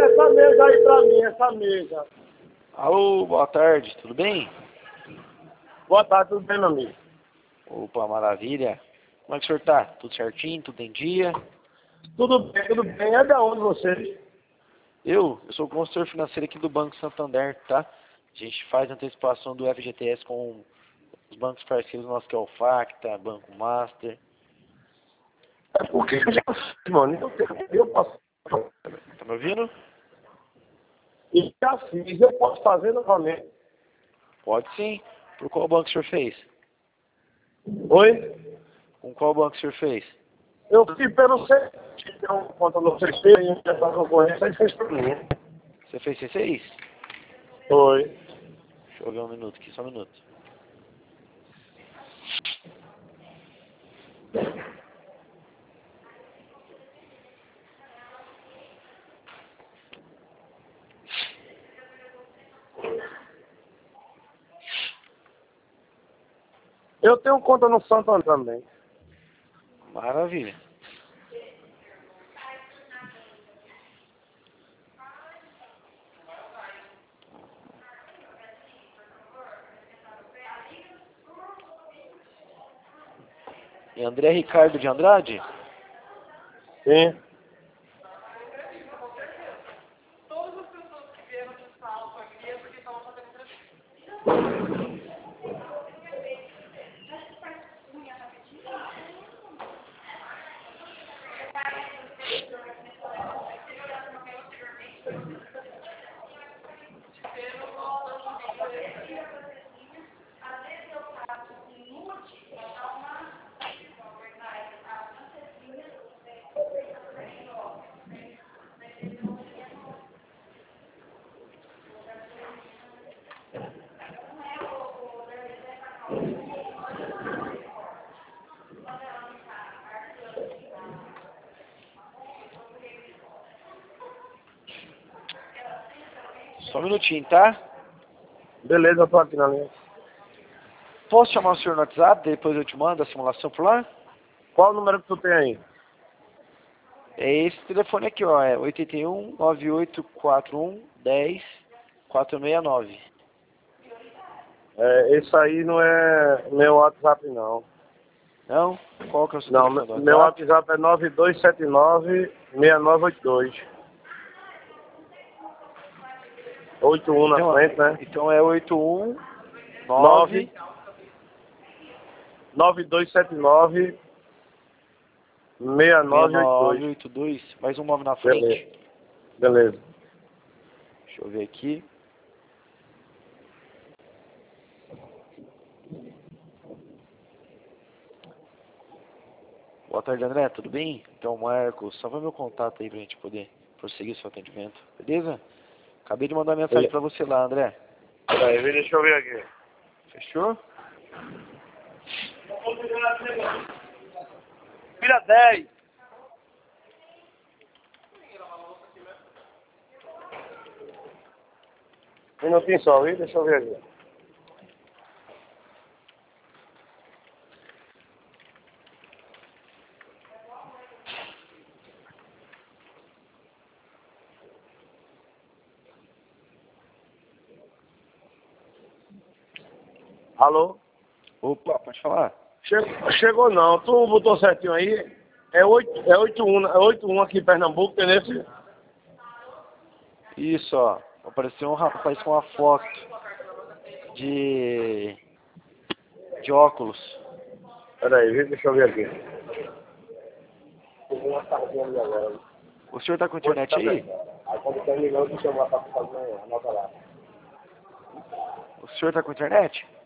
essa mesa aí pra mim, essa mesa. Alô, boa tarde, tudo bem? Boa tarde, tudo bem, meu amigo? Opa, maravilha. Como é que o senhor tá? Tudo certinho? Tudo em dia? Tudo bem, tudo bem. É de onde você? Eu sou o consultor financeiro aqui do Banco Santander, tá? A gente faz antecipação do FGTS com os bancos parceiros nossos, que é o Facta, Banco Master. É porque eu já fiz, mano. Eu posso. Tá me ouvindo? E já fiz, eu posso fazer novamente. Pode sim. Por qual banco o senhor fez? Oi? Com qual banco o senhor fez? Eu fiz pelo C. Tem uma conta no CC e essa concorrência aí fez pra mim. Você fez C6? Oi. Deixa eu ver um minuto aqui, só um minuto. Eu tenho conta no Santander também. Maravilha. E André Ricardo de Andrade? Sim. Só um minutinho, tá? Beleza, eu tô aqui na linha. Posso chamar o senhor no WhatsApp, depois eu te mando a simulação por lá? Qual o número que tu tem aí? É esse telefone aqui, ó, é 81 9841 10 469. É, esse aí não é meu WhatsApp, não. Não? Qual que é o seu Não, telefone do meu WhatsApp? WhatsApp é 9279-6982. 81 na Então, frente, né? então é 819 9279-6982. 6982, mais um 9 na Beleza, frente. beleza. Deixa eu ver aqui. Boa tarde, André, tudo bem? Então, Marcos, salva meu contato aí pra gente poder prosseguir o seu atendimento, beleza? Acabei de mandar mensagem pra você lá, André. Peraí, deixa eu ver aqui. Fechou? Vira 10. Minutinho só, viu? Deixa eu ver aqui. Alô? Opa, pode falar. Chegou não. Tu botou certinho aí? É 81 aqui em Pernambuco, entendeu? Isso, ó. Apareceu um rapaz com uma foto de óculos. Peraí, viu? Deixa eu ver aqui. Peguei uma sardinha ali agora. O senhor tá com internet aí? Aí quando terminou, deixa eu botar pra fazer, anota lá. O senhor tá com internet?